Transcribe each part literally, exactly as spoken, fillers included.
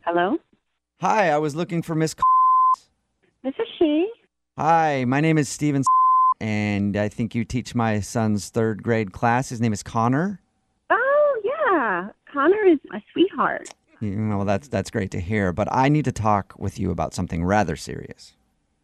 Hello? Hi, I was looking for Miss. This is she. Hi, my name is Steven, and I think you teach my son's third grade class. His name is Connor. Oh, yeah. Connor is my sweetheart. You know, that's that's great to hear, but I need to talk with you about something rather serious.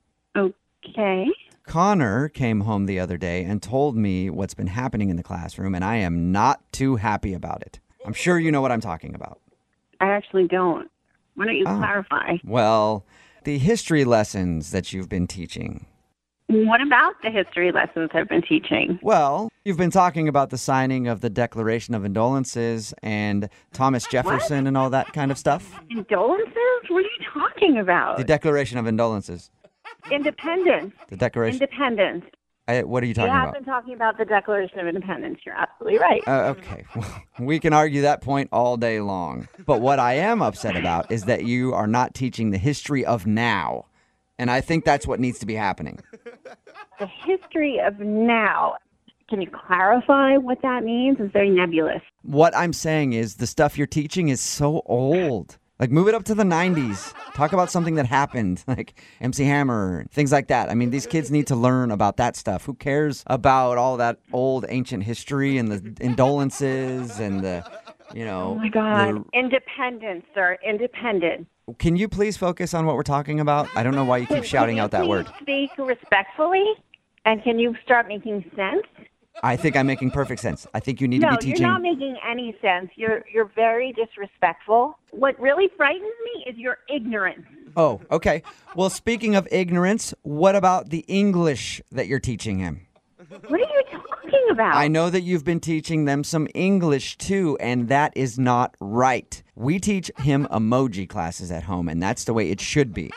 Okay. Connor came home the other day and told me what's been happening in the classroom, and I am not too happy about it. I'm sure you know what I'm talking about. I actually don't. Why don't you Oh. clarify? Well, the history lessons that you've been teaching. What about the history lessons I've been teaching? Well, you've been talking about the signing of the Declaration of Indolences and Thomas Jefferson and all that kind of stuff. Indolences? What are you talking about? The Declaration of Indolences. Independence. The Declaration. Independence. I, what are you You talking have about? been talking about the Declaration of Independence. You're absolutely right. Uh, okay, well, we can argue that point all day long. But what I am upset about is that you are not teaching the history of now. And I think that's what needs to be happening. The history of now. Can you clarify what that means? It's very nebulous. What I'm saying is the stuff you're teaching is so old. Like, move it up to the nineties. Talk about something that happened, like M C Hammer, things like that. I mean, these kids need to learn about that stuff. Who cares about all that old ancient history and the indolences and the, you know. Oh, my God. the- Independence, sir. Independence. Can you please focus on what we're talking about? I don't know why you keep shouting out that word. Can you speak respectfully? And can you start making sense? I think I'm making perfect sense. I think you need No, to be teaching. you're not making any sense. You're you're very disrespectful. What really frightens me is your ignorance. Oh, okay. Well, speaking of ignorance, what about the English that you're teaching him? What are you talking about? I know that you've been teaching them some English too, and that is not right. We teach him emoji classes at home, and that's the way it should be.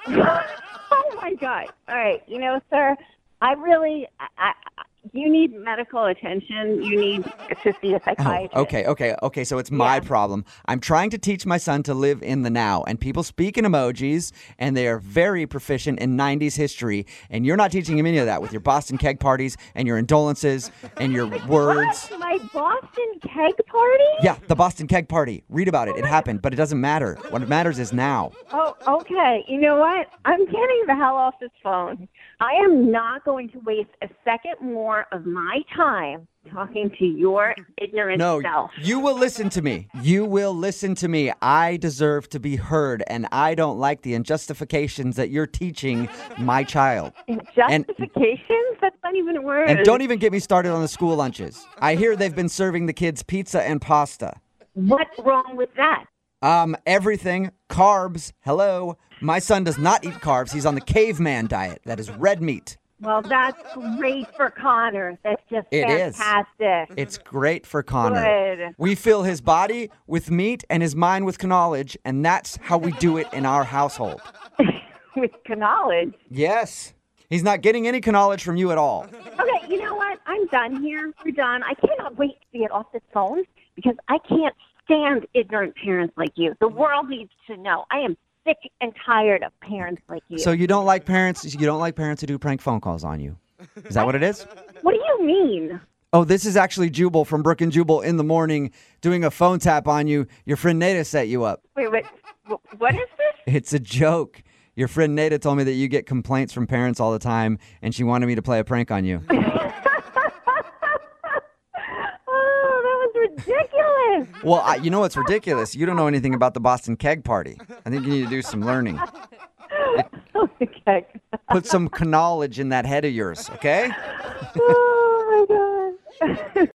Oh my God! All right, you know, sir, I really, I, I, you need medical attention. You need to see a Oh, psychiatrist. okay, okay, okay. So it's my Yeah. problem. I'm trying to teach my son to live in the now, and people speak in emojis, and they are very proficient in nineties history, and you're not teaching him any of that with your Boston keg parties and your indolences and your words. What? My Boston keg party? Yeah, the Boston keg party. Read about it. It happened, but it doesn't matter. What matters is now. Oh, okay. You know what? I'm getting the hell off this phone. I am not going to waste a second more of my time talking to your ignorant No, self. you will listen to me. You will listen to me. I deserve to be heard, and I don't like the injustifications that you're teaching my child. Justifications? That's not even a word. And don't even get me started on the school lunches. I hear they've been serving the kids pizza and pasta. What's wrong with that? Um, everything. Carbs. Hello. My son does not eat carbs. He's on the caveman diet. That is red meat. Well, that's great for Connor. That's just It is. fantastic. It's great for Connor. Good. We fill his body with meat and his mind with knowledge, and that's how we do it in our household. With knowledge. Yes. He's not getting any knowledge from you at all. Okay, you know what? I'm done here. We're done. I cannot wait to get off this phone because I can't stand ignorant parents like you. The world needs to know. I am sick and tired of parents like you. So you don't like parents, you don't like parents who do prank phone calls on you. Is that what it is? What do you mean? Oh, this is actually Jubal from Brook and Jubal in the morning doing a phone tap on you. Your friend Nada set you up. Wait, wait. wh- What is this? It's a joke. Your friend Nada told me that you get complaints from parents all the time, and she wanted me to play a prank on you. Oh, that was ridiculous. Well, I, you know what's ridiculous? You don't know anything about the Boston keg party. I think you need to do some learning. Okay. Put some knowledge in that head of yours, okay? Oh, my God.